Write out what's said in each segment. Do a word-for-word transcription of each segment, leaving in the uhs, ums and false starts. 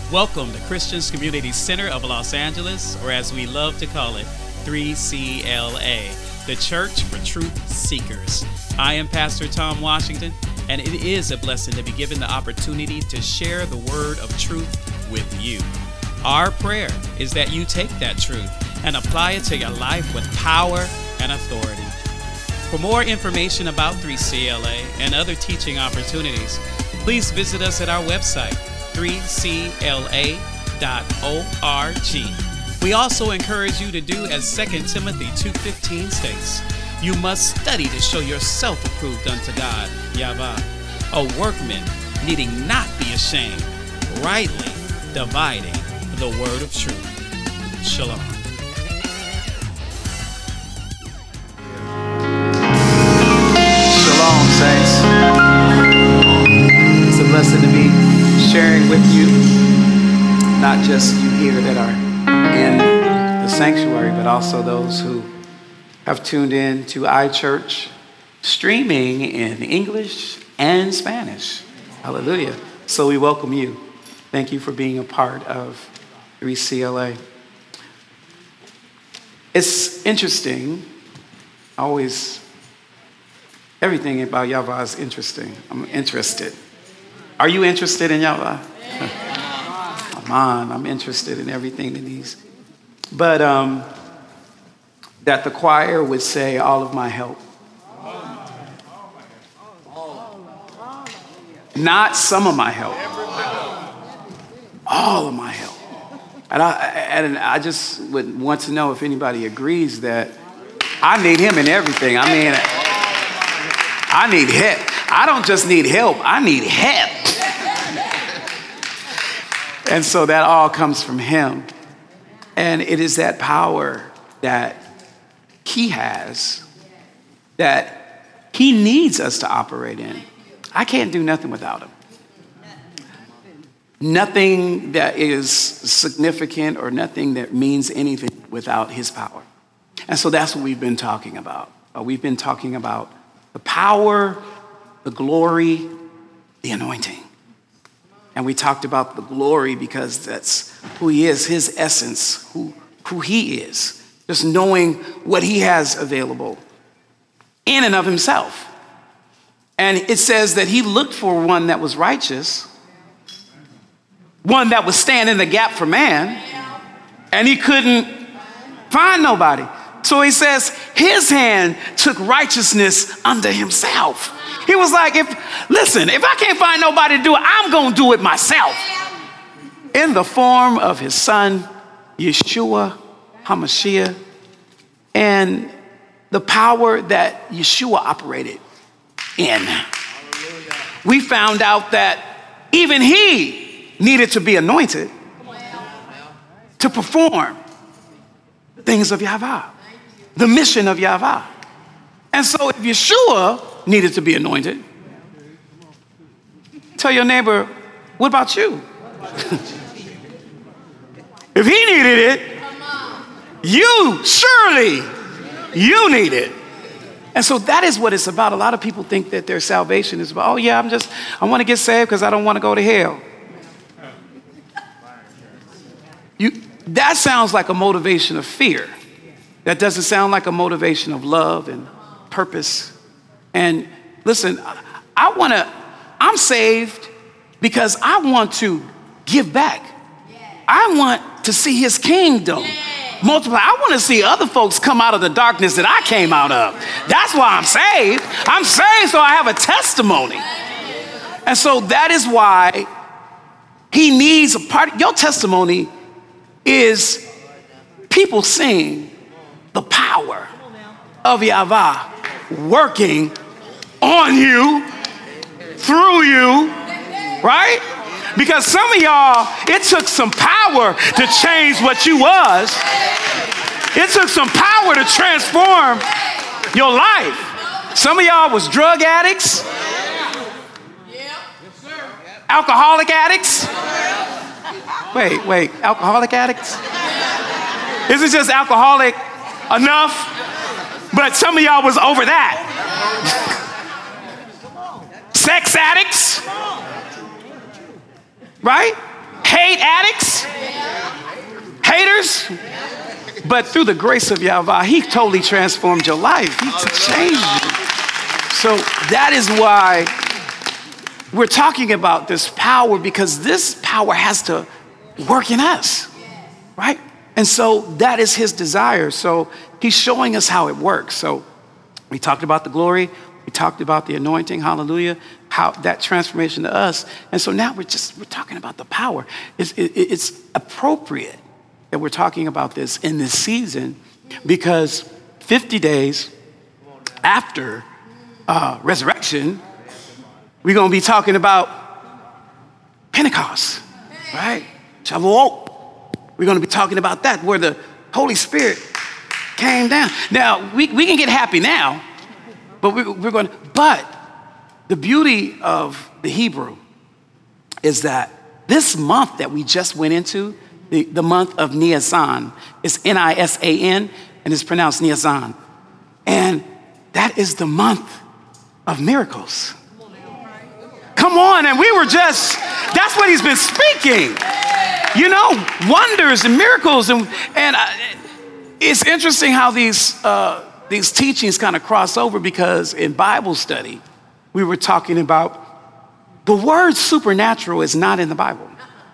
Welcome to Christians Community Center of Los Angeles, or as we love to call it, three C L A, the Church for Truth Seekers. I am Pastor Tom Washington, and it is a blessing to be given the opportunity to share the word of truth with you. Our prayer is that you take that truth and apply it to your life with power and authority. For more information about three C L A and other teaching opportunities, please visit us at our website, three C L A dot org. We also encourage you to do as Second Timothy two fifteen states. You must study to show yourself approved unto God, Yahweh, a workman needing not be ashamed, rightly dividing the word of truth. Shalom. Shalom, saints. It's a blessing to be sharing with you, not just you here that are in the sanctuary, but also those who have tuned in to iChurch, streaming in English and Spanish. Hallelujah. So we welcome you. Thank you for being a part of three C L A. It's interesting. Always, everything about Yahweh is interesting. I'm interested. Are you interested in Yahweh? Come on, I'm interested in everything that he's. But um, that the choir would say, all of my help. Not some of my help. All of my help. And I, and I just would want to know if anybody agrees that I need him in everything. I mean, I need help. I don't just need help. I need help. And so that all comes from him. And it is that power that he has that he needs us to operate in. I can't do nothing without him. Nothing that is significant or nothing that means anything without his power. And so that's what we've been talking about. Uh, we've been talking about the power, the glory, the anointing. And we talked about the glory because that's who he is, his essence, who, who he is. Just knowing what he has available in and of himself. And it says that he looked for one that was righteous, one that would stand in the gap for man, and he couldn't find nobody. So he says his hand took righteousness unto himself. He was like, if listen, if I can't find nobody to do it, I'm going to do it myself. In the form of his son, Yeshua HaMashiach, and the power that Yeshua operated in. We found out that even he needed to be anointed to perform the things of Yahweh, the mission of Yahweh. And so if Yeshua needed to be anointed, tell your neighbor, what about you? If he needed it, you surely, you need it. And so that is what it's about. A lot of people think that their salvation is about, oh yeah, I'm just, I want to get saved because I don't want to go to hell. You, that sounds like a motivation of fear. That doesn't sound like a motivation of love and purpose. And listen, I want to, I'm saved because I want to give back. I want to see his kingdom multiply. I want to see other folks come out of the darkness that I came out of. That's why I'm saved. I'm saved so I have a testimony. And so that is why he needs a part. Your testimony is people seeing the power of Yahweh working on you, through you, right? Because some of y'all, it took some power to change what you was. It took some power to transform your life. Some of y'all was drug addicts, alcoholic addicts. Wait, wait, alcoholic addicts? Isn't just alcoholic enough? But some of y'all was over that. Sex addicts, right? hate addicts, haters. But through the grace of Yahweh, he totally transformed your life. He changed you. So that is why we're talking about this power, because this power has to work in us, right? And so that is his desire. So he's showing us how it works. So we talked about the glory. We talked about the anointing, hallelujah, how that transformation to us. And so now we're just, we're talking about the power. It's, it, it's appropriate that we're talking about this in this season, because fifty days after uh, resurrection, we're going to be talking about Pentecost, right? Shavuot. We're going to be talking about that, where the Holy Spirit came down. Now, we, we can get happy now, but we, we're going to, but the beauty of the Hebrew is that this month that we just went into, the, the month of Nisan, is N I S A N, and it's pronounced Nisan. And that is the month of miracles. Come on, and we were just, that's what he's been speaking. You know, wonders and miracles. And, and uh, it's interesting how these, uh, these teachings kind of cross over, because in Bible study, we were talking about the word supernatural is not in the Bible.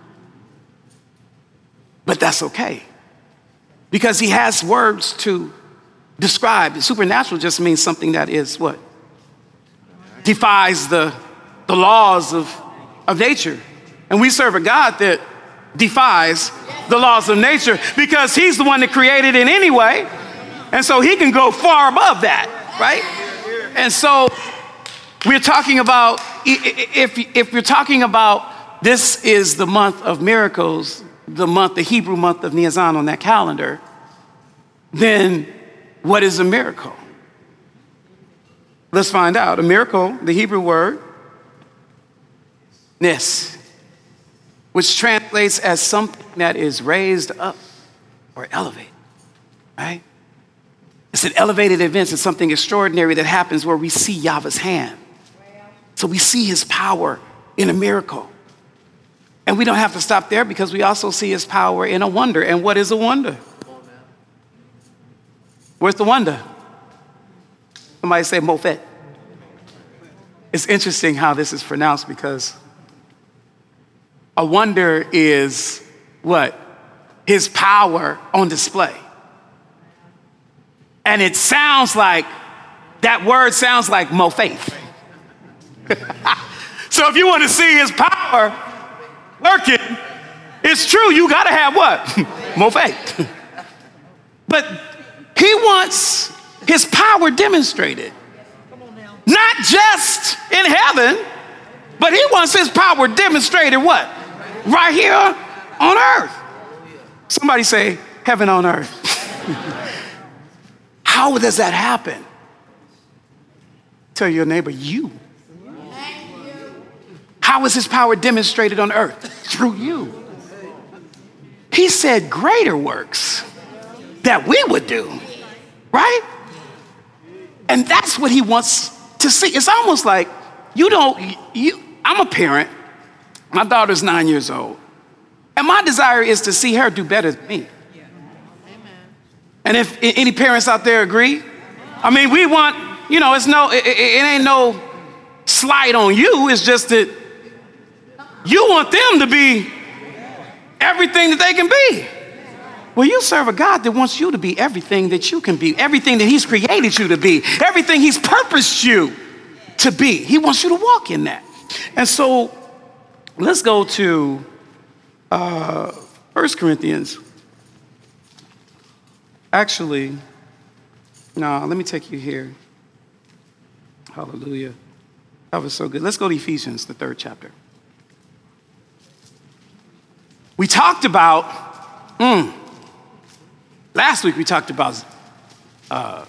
But that's okay, because he has words to describe. Supernatural just means something that is what? Defies the, the laws of, of nature. And we serve a God that defies the laws of nature, because he's the one that created it anyway. And so he can go far above that, right? And so we're talking about, if, if we're talking about this is the month of miracles, the month, the Hebrew month of Nisan on that calendar, then what is a miracle? Let's find out. A miracle, the Hebrew word, nes, which translates as something that is raised up or elevated, right? It's an elevated event. It's something extraordinary that happens where we see Yahweh's hand. So we see his power in a miracle. And we don't have to stop there, because we also see his power in a wonder. And what is a wonder? Where's the wonder? Somebody say Mofet. It's interesting how this is pronounced, because a wonder is what? His power on display. And it sounds like, that word sounds like mo faith. So if you want to see his power working, it's true, you got to have what? Mo faith. But he wants his power demonstrated. Not just in heaven, but he wants his power demonstrated what? Right here on earth. Somebody say heaven on earth. How does that happen? Tell your neighbor, you. How is his power demonstrated on earth? Through you. He said greater works that we would do, right? And that's what he wants to see. It's almost like you don't, you, I'm a parent. My daughter's nine years old. And my desire is to see her do better than me. And if any parents out there agree, I mean, we want, you know, it's no, it, it, it ain't no slight on you. It's just that you want them to be everything that they can be. Well, you serve a God that wants you to be everything that you can be, everything that he's created you to be, everything he's purposed you to be. He wants you to walk in that. And so let's go to uh, First Corinthians. Actually, no, let me take you here. Hallelujah. That was so good. Let's go to Ephesians, the third chapter. We talked about, mm, last week we talked about uh,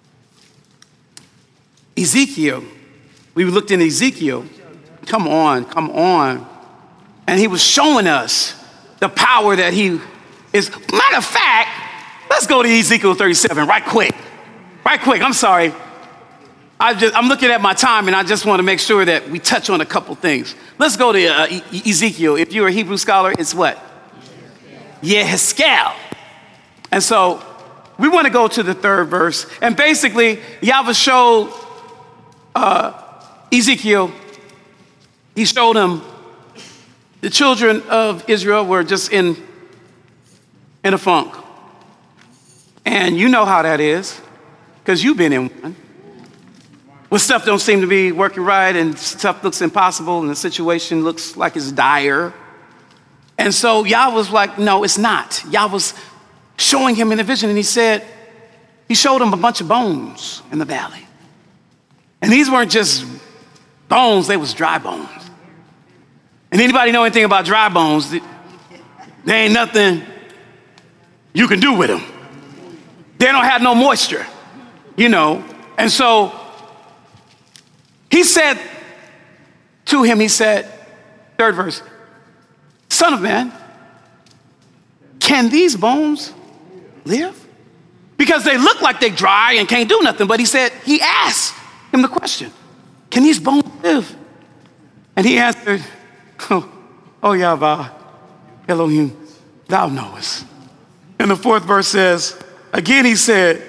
Ezekiel. We looked in Ezekiel. Come on, come on. And he was showing us the power that he is. Matter of fact, let's go to Ezekiel thirty-seven right quick. Right quick, I'm sorry. I just, I'm looking at my time, and I just want to make sure that we touch on a couple things. Let's go to uh, e- Ezekiel. If you're a Hebrew scholar, it's what? Yehezkel. And so we want to go to the third verse. And basically, Yahweh showed uh, Ezekiel, he showed him the children of Israel were just in, in a funk. And you know how that is, because you've been in one. When stuff don't seem to be working right and stuff looks impossible and the situation looks like it's dire. And so Yah was like, no, it's not. Yah was showing him in a vision, and he said, he showed him a bunch of bones in the valley. And these weren't just bones, they was dry bones. And anybody know anything about dry bones? There ain't nothing you can do with them. They don't have no moisture, you know. And so he said to him, he said, third verse, Son of man, can these bones live? Because they look like they're dry and can't do nothing. But he said, he asked him the question, can these bones live? And he answered, oh, oh Yahweh, Elohim, thou knowest. And the fourth verse says, again he said,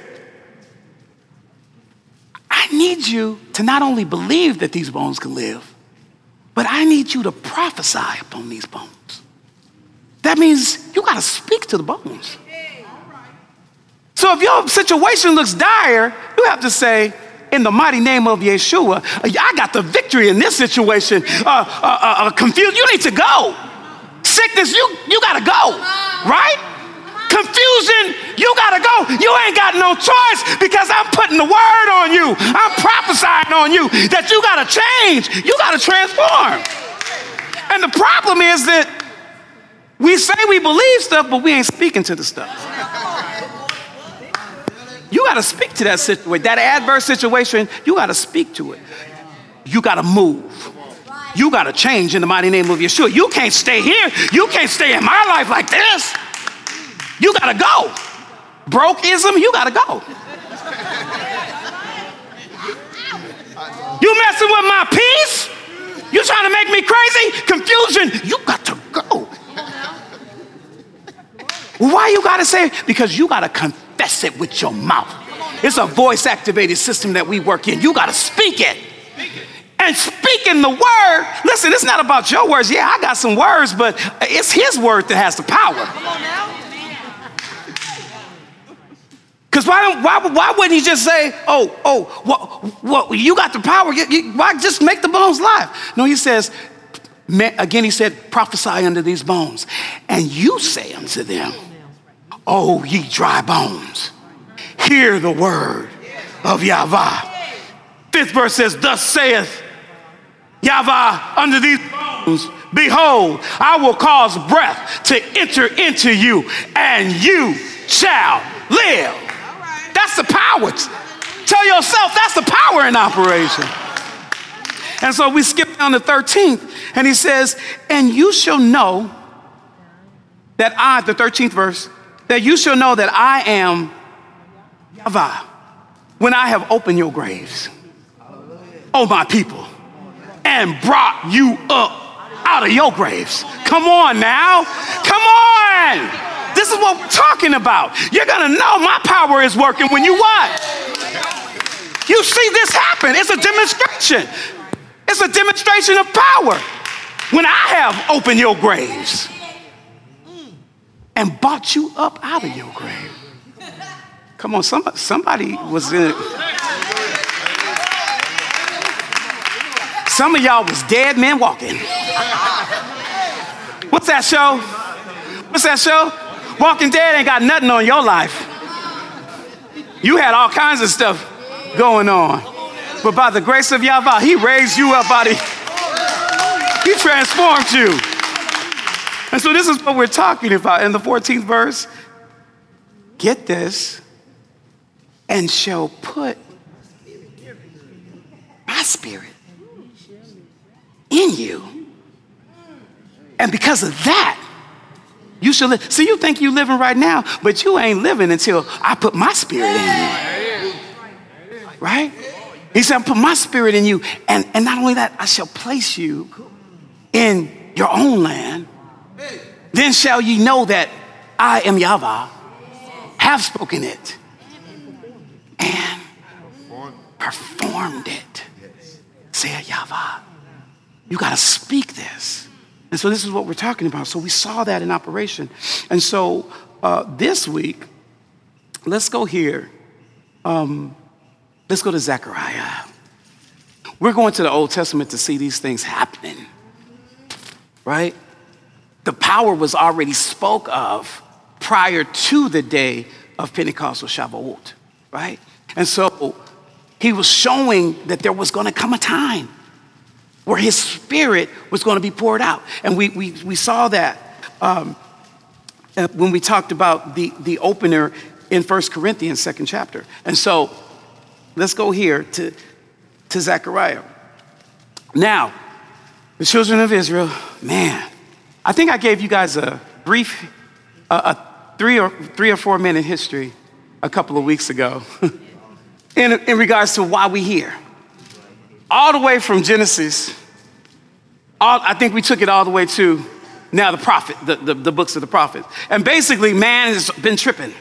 I need you to not only believe that these bones can live, but I need you to prophesy upon these bones. That means you got to speak to the bones. So if your situation looks dire, you have to say, in the mighty name of Yeshua, I got the victory in this situation. Uh, uh, uh, uh, confused, you need to go. Sickness, you, you got to go, right? Confusion, you got to go. You ain't got no choice because I'm putting the word on you. I'm prophesying on you that you got to change. You got to transform. And the problem is that we say we believe stuff, but we ain't speaking to the stuff. You got to speak to that situation, that adverse situation. You got to speak to it. You got to move. You got to change in the mighty name of Yeshua. You can't stay here. You can't stay in my life like this. You got to go. Brokeism, you got to go. You messing with my peace? You trying to make me crazy? Confusion, you got to go. Why you got to say it? Because you got to confess it with your mouth. It's a voice-activated system that we work in. You got to speak it. And speaking the word, listen, it's not about your words. Yeah, I got some words, but it's his word that has the power. Because why, why, why wouldn't he just say, oh, oh, what, what, you got the power. You, you, why just make the bones live? No, he says, again, he said, prophesy unto these bones. And you say unto them, oh, ye dry bones, hear the word of Yahweh. Fifth verse says, thus saith Yahweh unto these bones, behold, I will cause breath to enter into you, and you shall live. That's the power. Tell yourself that's the power in operation. And so we skip down to thirteenth, and he says, and you shall know that I, the thirteenth verse, that you shall know that I am Yahweh when I have opened your graves, oh my people, and brought you up out of your graves. Come on now. Come on. This is what we're talking about. You're going to know my power is working when you what? You see this happen. It's a demonstration. It's a demonstration of power. When I have opened your graves and brought you up out of your grave. Come on, somebody, somebody was in it. Some of y'all was dead men walking. What's that show? What's that show? Walking Dead ain't got nothing on your life. You had all kinds of stuff going on. But by the grace of Yahweh, he raised you up out of, he transformed you. And so this is what we're talking about in the fourteenth verse. Get this, and shall put my spirit in you. And because of that, you shall live. See, you think you're living right now, but you ain't living until I put my spirit in you. Right? He said, I'll put my spirit in you. And, and not only that, I shall place you in your own land. Then shall ye know that I am Yahweh, have spoken it, and performed it. Said Yahweh. You got to speak this. And so this is what we're talking about. So we saw that in operation. And so uh, this week, let's go here. Um, let's go to Zechariah. We're going to the Old Testament to see these things happening, right? The power was already spoke of prior to the day of Pentecost or Shavuot, right? And so he was showing that there was going to come a time where his spirit was going to be poured out. And we we, we saw that um, uh, when we talked about the, the opener in First Corinthians, second chapter. And so let's go here to, to Zechariah. Now, the children of Israel, man, I think I gave you guys a brief, uh, a three or three or four minute history a couple of weeks ago in, in regards to why we here. All the way from Genesis, all, I think we took it all the way to now the prophet, the, the, the books of the prophets. And basically, man has been tripping.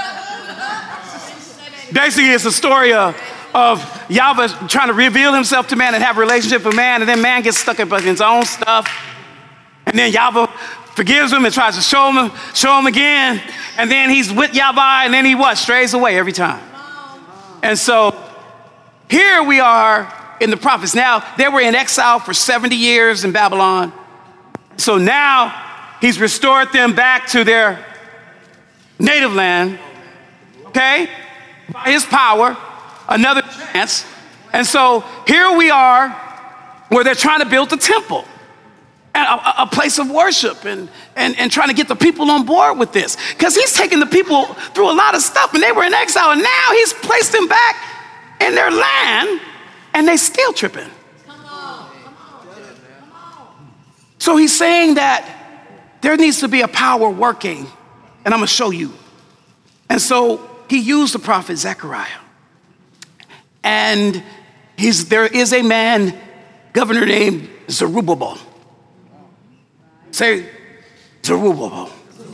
Basically, it's a story of, of Yahweh trying to reveal himself to man and have a relationship with man, and then man gets stuck in his own stuff. And then Yahweh forgives him and tries to show him, show him again. And then he's with Yahweh, and then he what? Strays away every time. And so here we are in the prophets. Now, they were in exile for seventy years in Babylon. So now he's restored them back to their native land, okay? By his power, another chance. And so here we are where they're trying to build the temple. And a, a place of worship and, and, and trying to get the people on board with this. Because he's taking the people through a lot of stuff and they were in exile and now he's placed them back in their land and they still tripping. Come on, come on, come on. So he's saying that there needs to be a power working and I'm gonna show you. And so he used the prophet Zechariah. And he's, there is a man, governor named Zerubbabel. Say, Zerubbabel.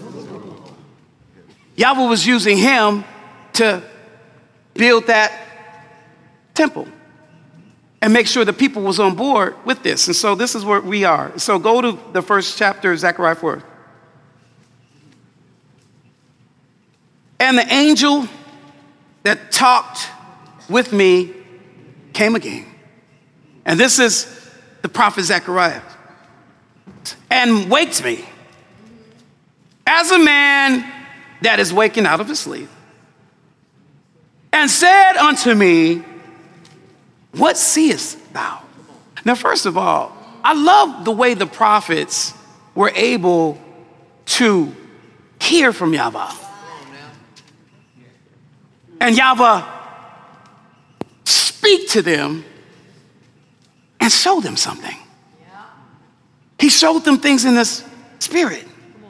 Yahweh was using him to build that temple and make sure the people was on board with this. And so this is where we are. So go to the first chapter of Zechariah four. And the angel that talked with me came again. And this is the prophet Zechariah. And waked me as a man that is waking out of his sleep, and said unto me, what seest thou? Now, first of all, I love the way the prophets were able to hear from Yahweh. And Yahweh speak to them and show them something. He showed them things in the spirit.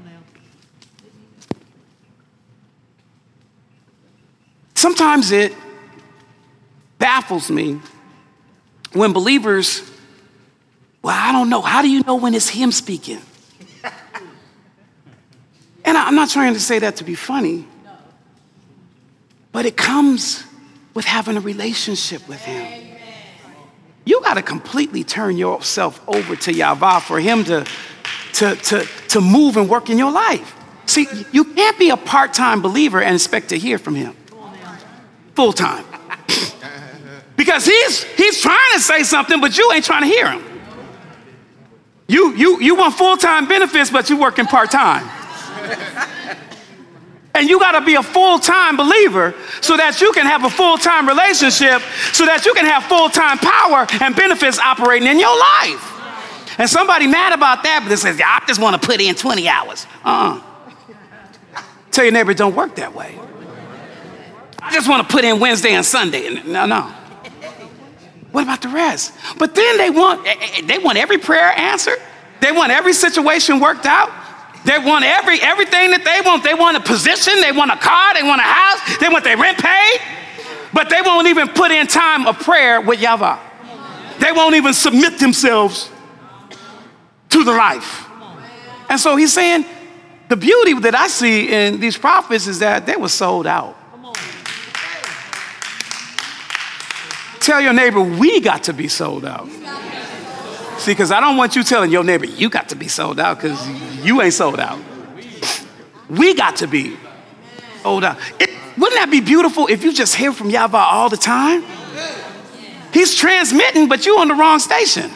Sometimes it baffles me when believers, well, I don't know. How do you know when it's him speaking? And I'm not trying to say that to be funny, but it comes with having a relationship with him. You got to completely turn yourself over to Yahweh for him to, to, to, to move and work in your life. See, you can't be a part-time believer and expect to hear from him full-time. Because he's, he's trying to say something, but you ain't trying to hear him. You, you, you want full-time benefits, but you're working part-time. And you got to be a full-time believer so that you can have a full-time relationship, so that you can have full-time power and benefits operating in your life. And somebody mad about that, but they says, yeah, I just want to put in twenty hours. Uh-uh. Tell your neighbor, it don't work that way. I just want to put in Wednesday and Sunday. No, no. What about the rest? But then they want, they want every prayer answered. They want every situation worked out. They want every everything that they want. They want a position. They want a car. They want a house. They want their rent paid. but they won't even put in time of prayer with Yahweh. They won't even submit themselves to the life. And so he's saying, the beauty that I see in these prophets is that they were sold out. Tell your neighbor, we got to be sold out. See, because I don't want you telling your neighbor, you got to be sold out, because you ain't sold out. We got to be sold out. It, wouldn't that be beautiful if you just hear from Yahweh all the time? He's transmitting, but you on the wrong station.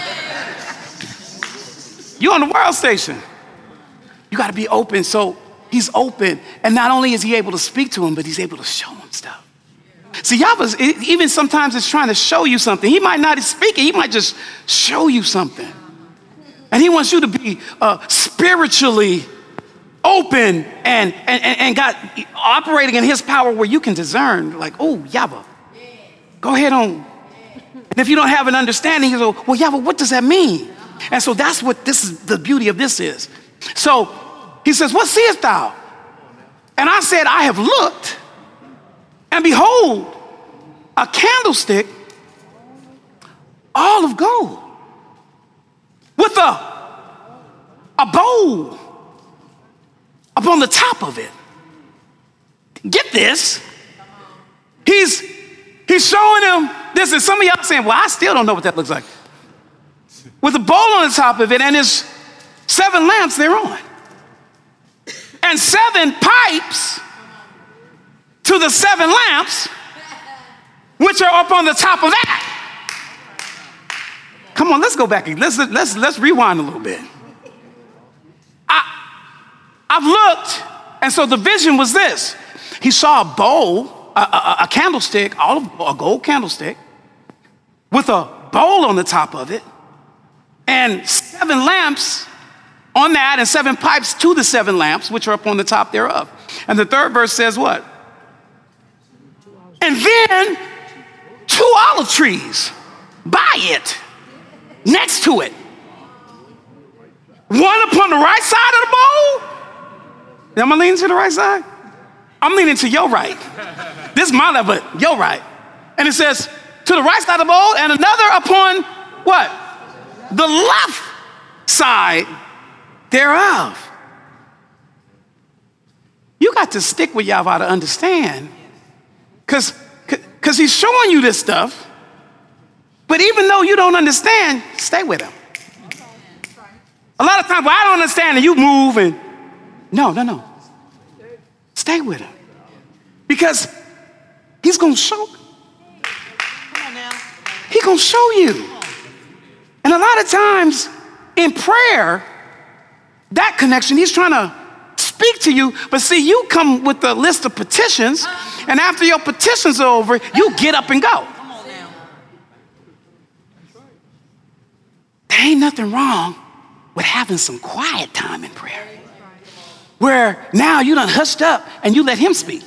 You on the world station. You got to be open. So he's open. And not only is he able to speak to him, but he's able to show him stuff. See, Yahweh, even sometimes it's trying to show you something. He might not speak it. He might just show you something. And he wants you to be uh, spiritually open and, and, and God operating in his power where you can discern, like, oh, Yahweh, go ahead on. And if you don't have an understanding, you go, well, Yahweh, what does that mean? And so that's what this is, the beauty of this is. So he says, what seest thou? And I said, I have looked, and behold, a candlestick all of gold with a, a bowl upon the top of it. Get this. He's, he's showing him this, and some of y'all saying, well, I still don't know what that looks like. With a bowl on the top of it, and there's seven lamps thereon. And seven pipes to the seven lamps, which are up on the top of that. Come on, let's go back. Let's, let's, let's rewind a little bit. I, I've looked, and so the vision was this. He saw a bowl, a, a, a candlestick, all of, a gold candlestick, with a bowl on the top of it, and seven lamps on that, and seven pipes to the seven lamps, which are up on the top thereof. And the third verse says what? And then two olive trees by it, next to it. One upon the right side of the bowl. Am I leaning to the right side? I'm leaning to your right. This is my left, but your right. And it says, to the right side of the bowl, and another upon what? The left side thereof. You got to stick with Yahweh to understand, because because he's showing you this stuff, but even though you don't understand, stay with him. A lot of times, well, I don't understand, and you move, and no, no, no. Stay with him, because he's going to show. Come on now. He's going to show you. And a lot of times in prayer, that connection, he's trying to speak to you, but see, you come with a list of petitions, and after your petitions are over, you get up and go. There ain't nothing wrong with having some quiet time in prayer, where now you done hushed up and you let him speak.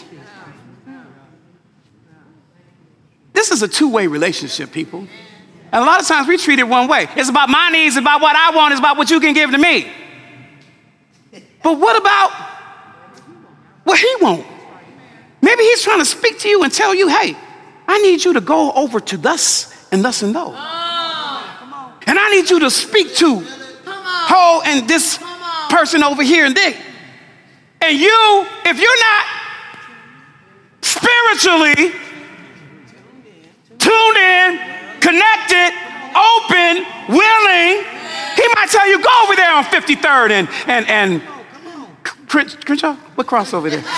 This is a two-way relationship, people. And a lot of times we treat it one way. It's about my needs, it's about what I want, it's about what you can give to me. But what about what he wants? Maybe he's trying to speak to you and tell you, hey, I need you to go over to thus and thus and those. And I need you to speak to Ho and this person over here and there. And you, if you're not spiritually tuned in, connected, open, willing, he might tell you, go over there on fifty-third and, and, and Crenshaw, what cross over there?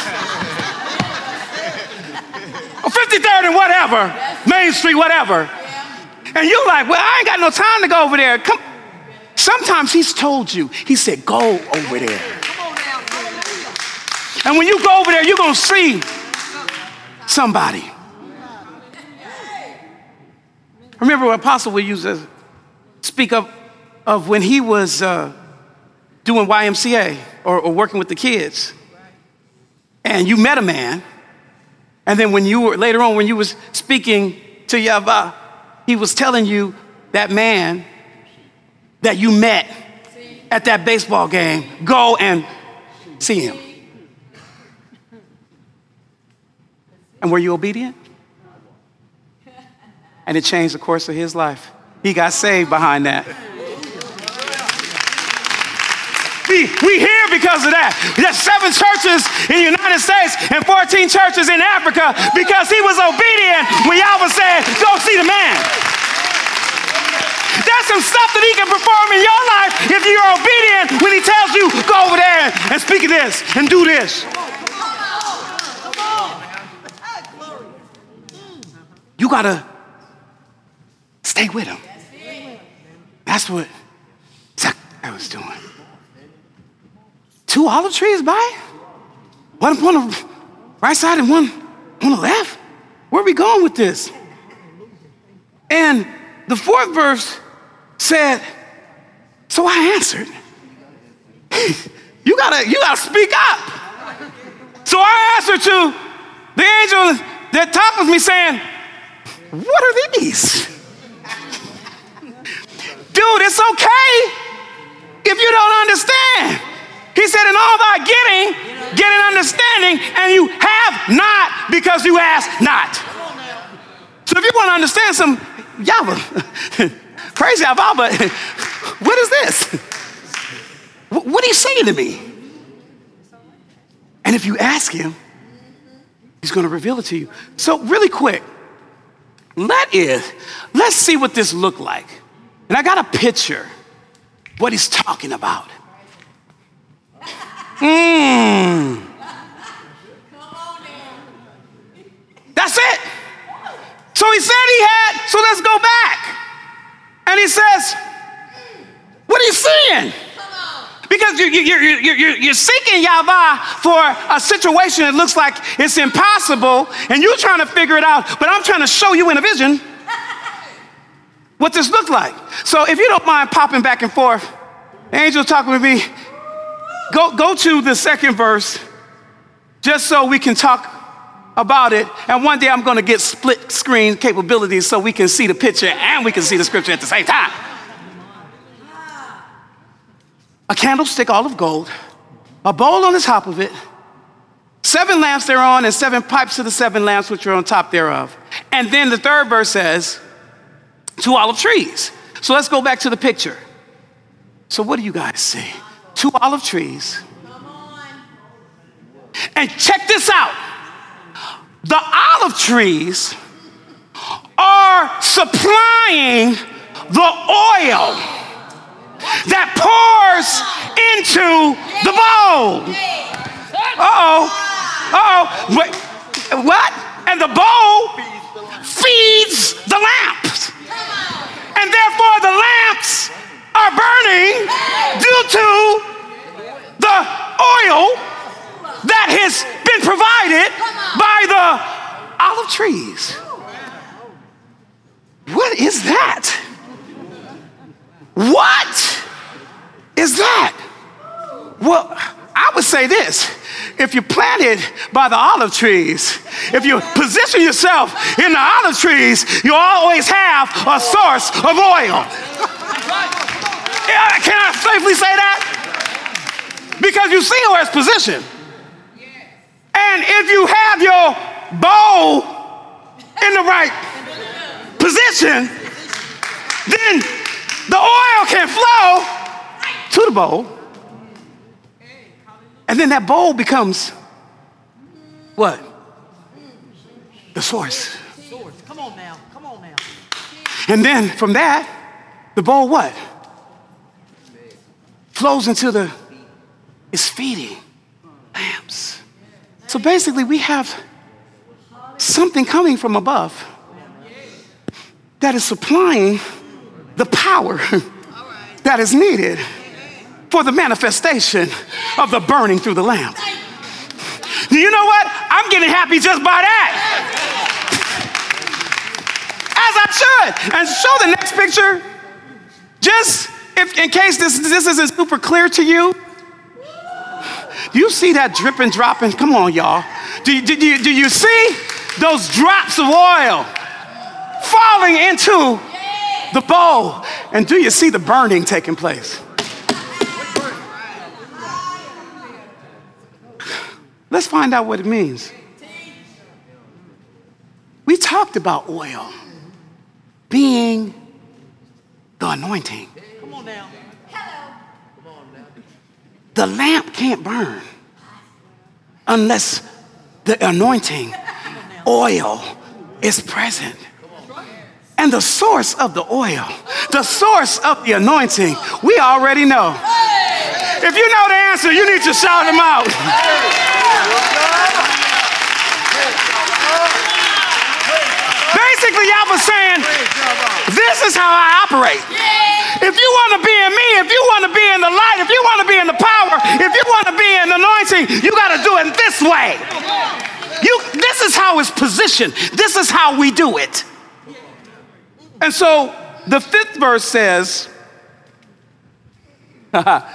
Or fifty-third and whatever, Main Street, whatever. And you're like, well, I ain't got no time to go over there. Come. Sometimes he's told you, he said, go over there. And when you go over there, you're going to see somebody. I remember what Apostle would use to speak of, of when he was uh, doing Y M C A or, or working with the kids. And you met a man. And then when you were, later on, when you was speaking to Yahweh, he was telling you that man that you met at that baseball game, go and see him. And were you obedient? And it changed the course of his life. He got saved behind that. We, we here because of that. There's seven churches in the United States and fourteen churches in Africa because he was obedient when Yahweh said, go see the man. There's some stuff that he can perform in your life if you're obedient when he tells you, go over there and speak of this and do this. You gotta stay with him. That's what I was doing. Two olive trees by? One on the right side and one on the left? Where are we going with this? And the fourth verse said, so I answered. you gotta, you gotta speak up. So I answered to the angel that talked with me saying, what are these? Dude, it's okay if you don't understand. He said, in all thy getting, get an understanding, and you have not because you ask not. So if you want to understand some Yahweh, praise Yahweh, but what is this? What are you saying to me? And if you ask him, he's going to reveal it to you. So really quick, let it, let's see what this looked like. And I got a picture what he's talking about. Mmm. That's it. So he said he had, so let's go back. And he says, what are you seeing? Because you, you, you, you, you, you're seeking Yahweh for a situation that looks like it's impossible, and you're trying to figure it out, but I'm trying to show you in a vision what this looked like. So if you don't mind popping back and forth, the angel's talking with me. Go, go to the second verse, just so we can talk about it. And one day I'm going to get split screen capabilities so we can see the picture and we can see the scripture at the same time. A candlestick all of gold, a bowl on the top of it, seven lamps thereon, and seven pipes of the seven lamps which are on top thereof. And then the third verse says, two olive trees. So let's go back to the picture. So what do you guys see? Two olive trees. And check this out. The olive trees are supplying the oil that pours into the bowl. Uh-oh. Uh-oh. Wait, what? And the bowl feeds the lamps. And therefore the lamps are burning due to the oil that has been provided by the olive trees. What is that? What is that? Well, I would say this. If you're planted by the olive trees, if you position yourself in the olive trees, you always have a source of oil. Yeah, can I safely say that? Because you see where it's positioned. And if you have your bowl in the right position, then the oil can flow to the bowl. And then that bowl becomes what? The source. Come on now, come on now. And then from that, the bowl what? Flows into the, it's feeding lamps. So basically we have something coming from above that is supplying the power that is needed for the manifestation of the burning through the lamp. Do you know what? I'm getting happy just by that. As I should. And show the next picture. Just if, in case this, this isn't super clear to you. Do you see that dripping, dropping? Come on, y'all. Do you, do, you, do you see those drops of oil falling into the bowl? And do you see the burning taking place? Let's find out what it means. We talked about oil. being the anointing. Come on now. The lamp can't burn unless the anointing oil is present. And the source of the oil, the source of the anointing, we already know. If you know the answer, you need to shout them out. Basically, y'all was saying, this is how I operate. If you want to be in me, if you want to be in the light, if you want to be in the power, if you want to be in the anointing, you got to do it this way. You, this is how it's positioned. This is how we do it. And so the fifth verse says, but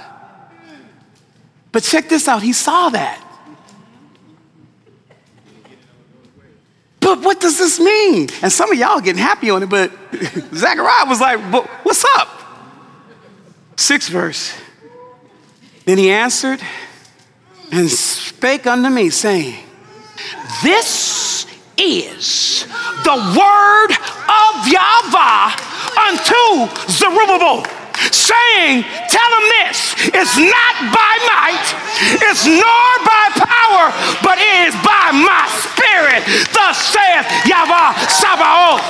check this out, he saw that. But what does this mean? And some of y'all are getting happy on it, but Zechariah was like, what's up? Sixth verse. Then he answered and spake unto me, saying, this is the word of Yahweh unto Zerubbabel, saying, tell him this, it's not by might, it's nor by power, but it is by my spirit, thus saith Yahweh Sabaoth.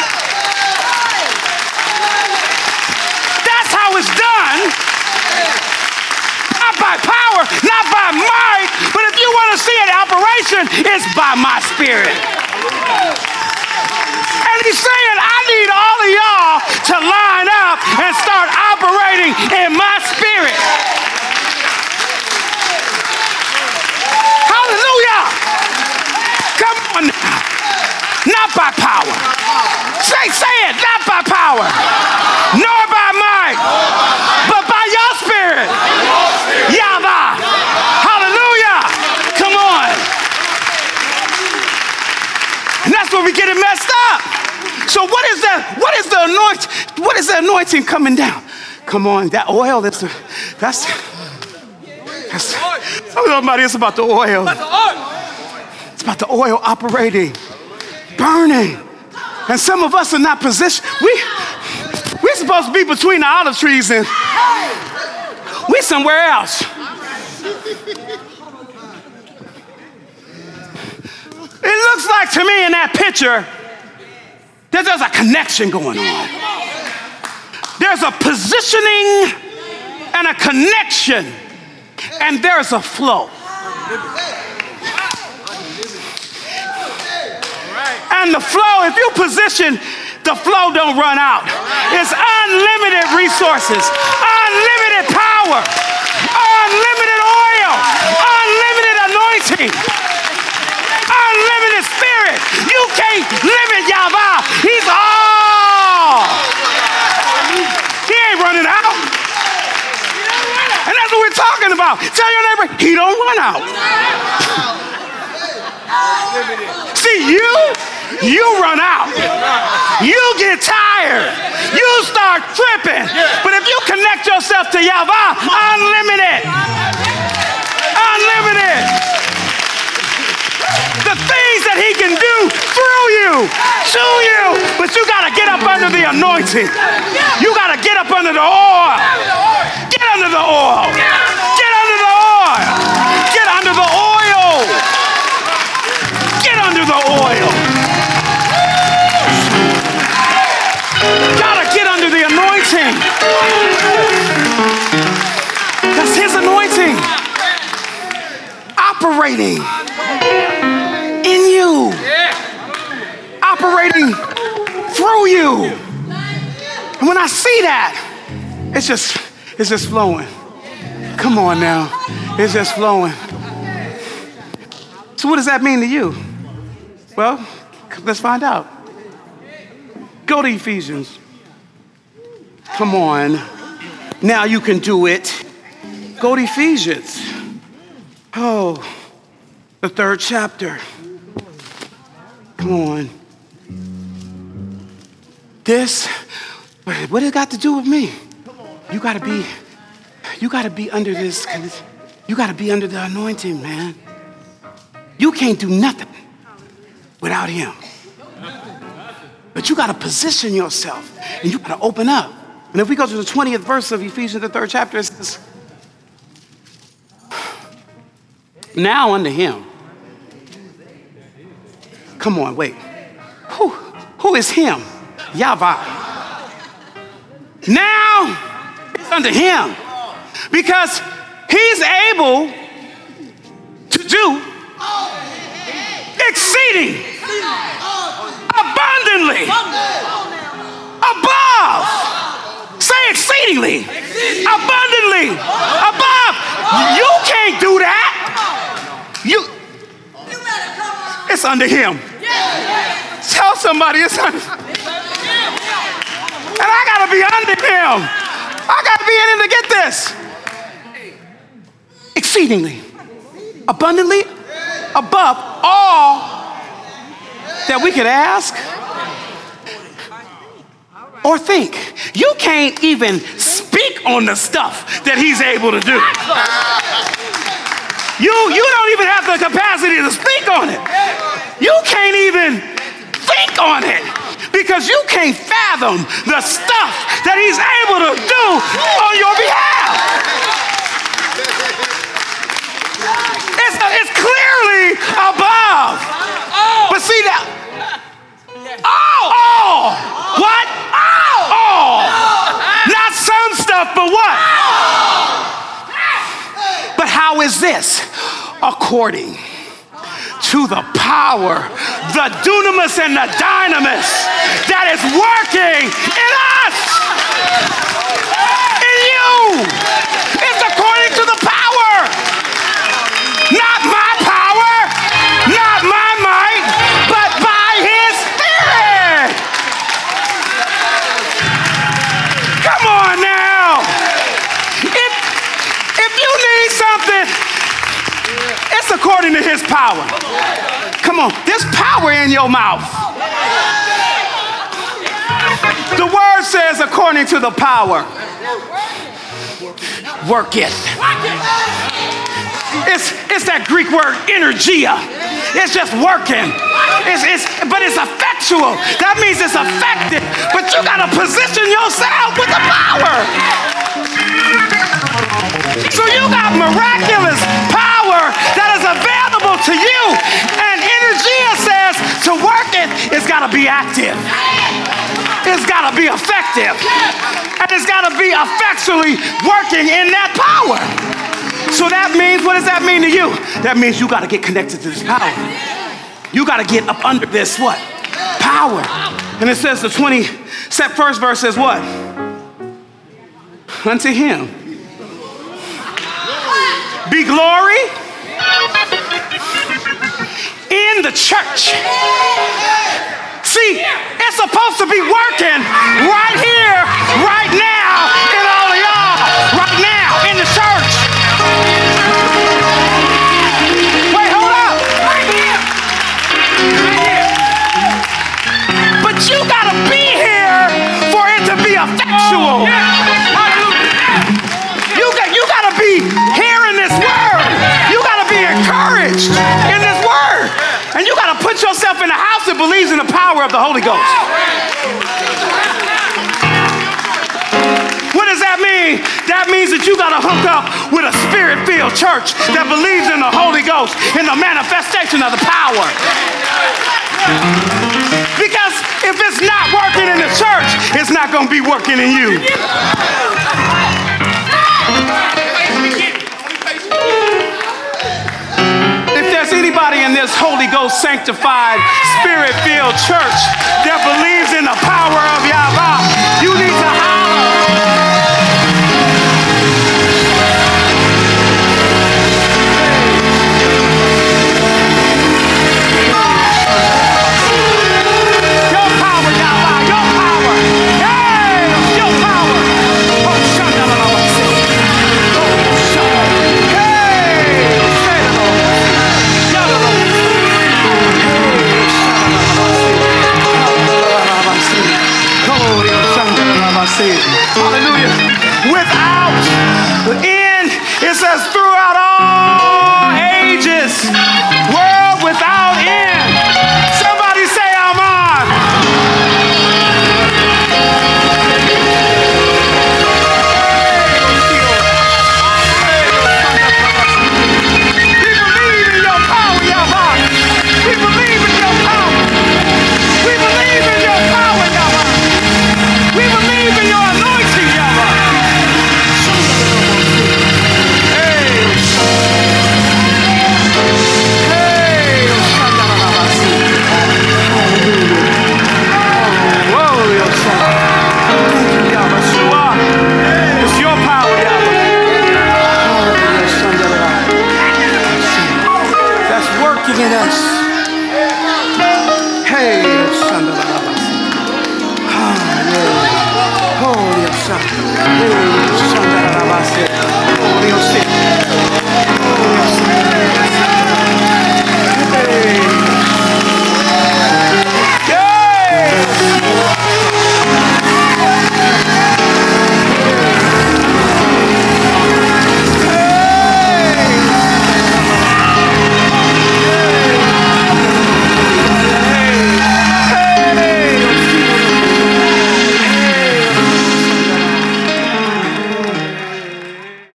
That's how it's done. Not by power, not by might, but if you want to see it in operation, it's by my spirit. And he's saying, I need all of y'all to line up and start operating in my spirit. Hallelujah. Come on now. Not by power. Say, say it, not by power, nor by might, but by your spirit. Yahweh. Hallelujah. Come on. And that's where we get it messed up. So what is that? What is the anointing? What is the anointing coming down? Come on, that oil, that's the, that's, that's tell somebody it's about the oil. It's about the oil operating, burning. And some of us are not positioned. We, we're supposed to be between the olive trees and we're somewhere else. It looks like to me in that picture that there's a connection going on. There's a positioning and a connection, and there's a flow. And the flow, if you position, the flow don't run out. It's unlimited resources, unlimited power, unlimited oil, unlimited anointing, unlimited spirit. You can't limit Yahweh. He's all. He ain't running out. And that's what we're talking about. Tell your neighbor, he don't run out. See, you, you run out. You get tired. You start tripping. But if you connect yourself to Yahweh, unlimited. Unlimited. The things that he can do through you, to you, but you got to get up under the anointing. You got to get up under the oil. Get under the oil. Get under the oil. Get under the oil. Get under the oil. Got to get under the anointing. That's his anointing. Operating in you, operating through you. And when I see that, it's just, it's just flowing. Come on now, it's just flowing. So what does that mean to you? Well, let's find out. Go to Ephesians. Come on. Now you can do it. Go to Ephesians. Oh, the third chapter. Come on. This, what it got to do with me? You gotta be, you gotta be under this, you gotta be under the anointing, man. You can't do nothing without him. But you got to position yourself and you got to open up. And if we go to the twentieth verse of Ephesians, the third chapter, it says, now unto him. Come on, wait. Who, who is him? Yahweh. Now it's unto him. Because he's able to do exceeding abundantly above. Say exceedingly abundantly above. You can't do that. You. It's under him. Tell somebody it's under. And I gotta be under him. I gotta be in him to get this. Exceedingly, abundantly, above all that we could ask or think. You can't even speak on the stuff that he's able to do. You, you don't even have the capacity to speak on it. You can't even think on it because you can't fathom the stuff that he's able to do on your behalf. It's, it's clearly above. But see that? All. All. What? All. All. Not some stuff, but what? But how is this? According to the power, the dunamis and the dynamis that is working in us, in you. It's according to the power. Not my power, not my might, but by his Spirit. Come on now. If, if you need something, it's according to his power. Come on, there's power in your mouth. The word says according to the power. Worketh. It's, it's that Greek word energia. It's just working. It's, it's, but it's effectual. That means it's effective. But you got to position yourself with the power. So you got miraculous power that is available to you. And energia says to work it, it's got to be active. It's got to be effective. And it's got to be effectually working in that power. So that means, what does that mean to you? That means you got to get connected to this power. You got to get up under this what? Power. And it says the twenty-first verse says what? Unto him be glory in the church. See, it's supposed to be working right here, right now, in all of y'all, right now, in the church. Wait, hold up. Right here. Right here. But you gotta be here for it to be effectual. You got, you gotta be hearing this word. You gotta be encouraged in this word. And you gotta put yourself in a house that believes in the power of the Holy Ghost. What does that mean? That means that you got to hook up with a spirit-filled church that believes in the Holy Ghost, in the manifestation of the power. Because if it's not working in the church, it's not going to be working in you. If there's anybody in this Holy Ghost sanctified, spirit-filled church that believes in the power of Yahweh, you need to holler. Hallelujah. Without end, it says throughout all ages.